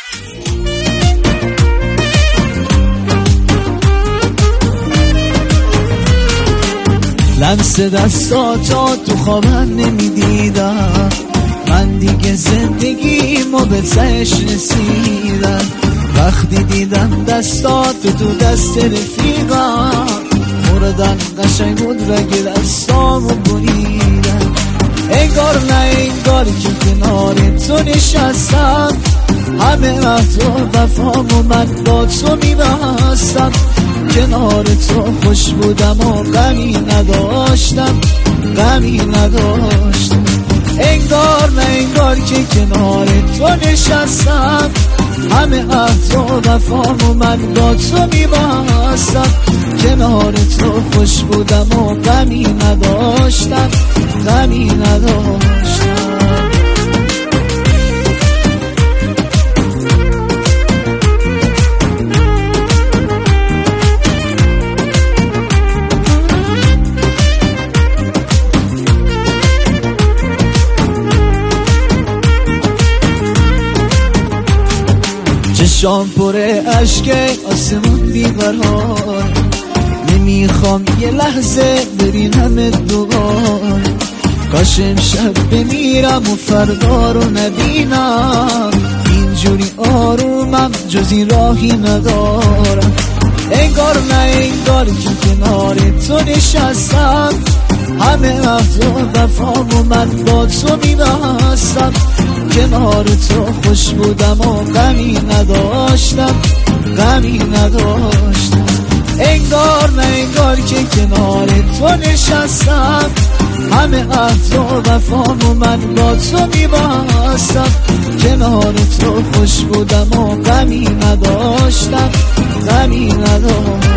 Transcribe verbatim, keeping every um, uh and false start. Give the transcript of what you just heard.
لمس دستاتو تو خوابم نمیدیدم، من دیگه زندگیمو به تهش رسیدم. وقتی دیدم دستاتو تو دست رفیقم، مردن قشنگ بود رگ دستامو بریدم. انگار نه انگار که کنار تو نشستم، همه عهد و وفامو من با تو میبستم. کنار تو خوش بودم و غمی نداشتم، غمی نداشتم. انگار نه انگار که کنار تو نشستم، همه عهد و وفامو من با تو میبستم. کنار تو خوش بودم و غمی نداشتم، غمی نداشتم. چشام پر اشکه آسمون بیقرار، نمیخوام یه لحظه برینم دوبار. کاش امشب بمیرم و فردا رو نبینم، اینجوری آرومم جز این راهی ندارم. انگار نه انگار که کنار تو نشستم، همه عهد و وفامو من با تو میبستم. کنار تو خوش بودم و غمی نداشتم، غمی نداشتم. انگار نه انگار که کنار تو نشستم، همه عهد و وفامو من با تو میبستم. کنار تو خوش بودم و غمی نداشتم، غمی نداشتم.